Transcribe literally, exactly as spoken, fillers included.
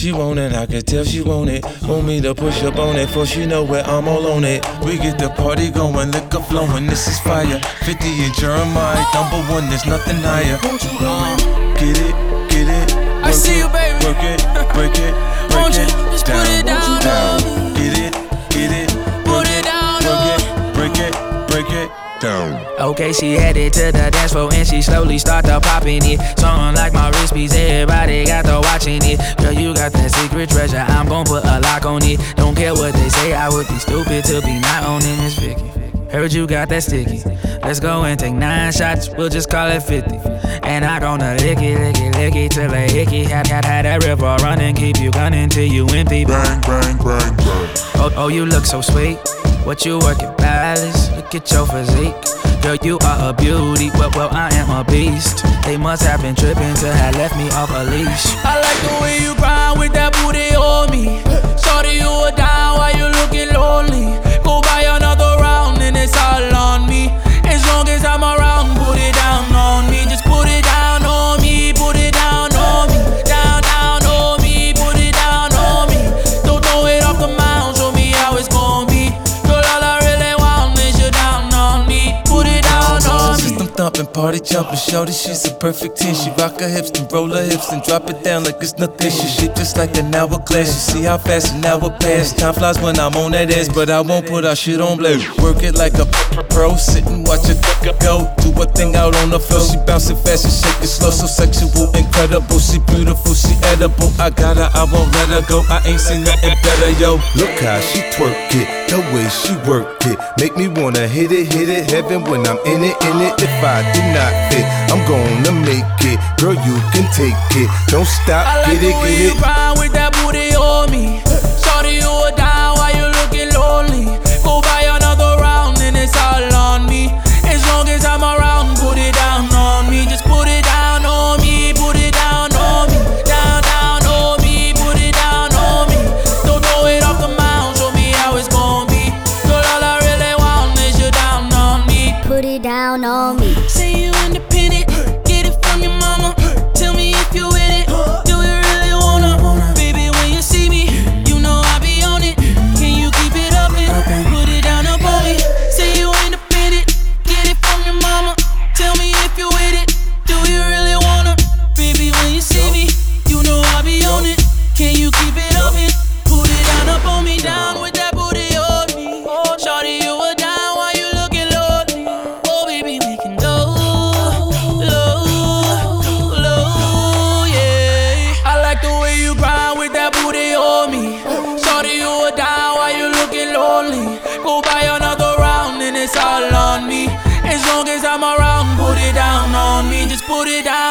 She want it, I can tell she want it. Want me to push up on it, for she know where I'm all on it. We get the party going, liquor flowing, this is fire. fifty and Jeremiah, number one, there's nothing higher. Won't you go? Get it, get it. I see you, baby. Work it, break it, break Won't you it. just down, put it down, down. on me? Get it, get it. Put it down, Work it, break it, break it. Down. Okay, she headed to the dance floor and she slowly start to popping it. Song like my wrist piece, everybody got to watching it. Girl, you got that secret treasure, I'm gon' put a lock on it. Don't care what they say, I would be stupid to be not owning this Vicky. Heard you got that sticky. Let's go and take nine shots, we'll just call it fifty. And I gonna lick it, lick it, lick it till a hickey. Had, had, had that river running, keep you gunning till you empty. Bang, bang, bang, bang. Oh, oh, you look so sweet. What you working, Palace? Look at your physique. Girl, you are a beauty, well, well, I am a beast. They must have been tripping to have left me off a leash. I like the way you grind with that booty on me. Shorty, you are down while you looking lonely. Go buy another round and it's all on me. As long as I'm around, put it down on me. Just put it down on me, put it down on me. Down, down on me, put it down on me. Don't throw it off the mound, show me how it's gonna be. Girl, all I really want is you down on me. Put it down on me. System thumping, party jumping, shorty, she's a perfect ten. She rock her hips and roll her hips and drop it down like it's nothing. She shit just like an hourglass. You see how fast an hour pass. Time flies when I'm on that ass, but I won't put our shit on blast. Work it like a pro, sit and watch it go. Do a thing out on the floor. She bouncing fast and shake it slow, so sexual, incredible. She beautiful, she edible. I got her, I won't let her go. I ain't seen nothing better, yo. Look how she twerk it, the way she work it. Make me wanna hit it, hit it, heaven when I'm in it, in it. If I do not fit, I'm gonna make it. Girl, you can take it, don't stop, I like get it, the way get you it. grind with that booty on me. Shorty, you are down while you looking lonely. Go buy another round and it's all on me. As long as I'm around, put it down on me. Just put it down on me, put it down on me. Down, down on me, put it down on me. Don't throw it off the mound, show me how it's gonna be. Girl, all I really want is you down on me. Put it down on me. Say you independent, get it from your mama. Tell me if you with it, do you really wanna? Baby, when you see me, you know I be on it. Can you keep it up and put it down up on me? Say you independent, get it from your mama. Tell me if you with it, do you really wanna? Baby, when you see me, you know I be on it. Can you keep it up and put it down up on me? Down with that booty on me. Shorty, you are down while you looking lonely. Oh, baby, we can go low, low, yeah. I like the way you grind with that booty on me. Shorty, you are down while you looking lonely. Go buy another round and it's all on me. As long as I'm around, put it down on me. Just put it down